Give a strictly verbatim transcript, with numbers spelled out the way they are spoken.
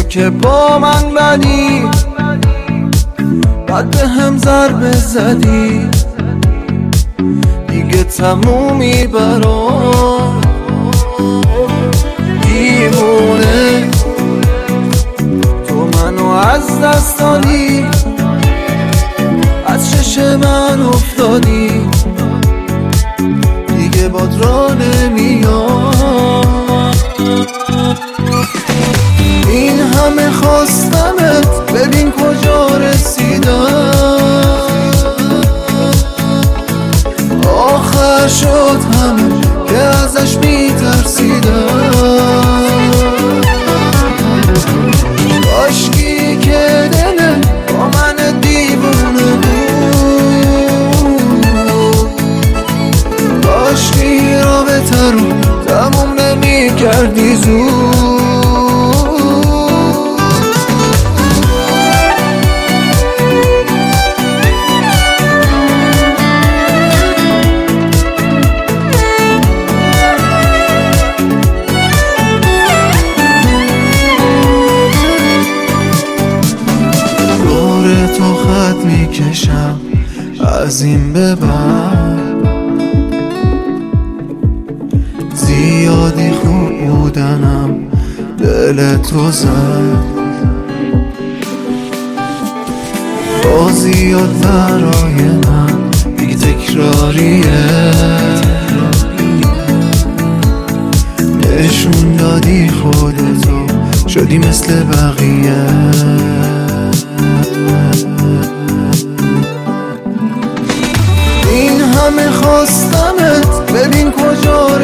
که با من بدی، بعد به هم ضربه زدی، دیگه تمومی برام دیوونه. تو منو از دست دادی، از چش من افتادی، دیگه باد را نمیام. این همه خواستمت، ببین کجا رسیدم. آخر شد همه که ازش میترسیدم. کاشکی که دله با من دیوونه بود، کاشکی رابطه رو تموم نمی کردی زود. تو خط میکشم از این به بعد، زیادی خوب بودنم دل تو زد. بازی یاد برای من دیگه تکراریه، نشون دادی خودتو شدی مثل بقیه. این همه خواستمت، ببین کجا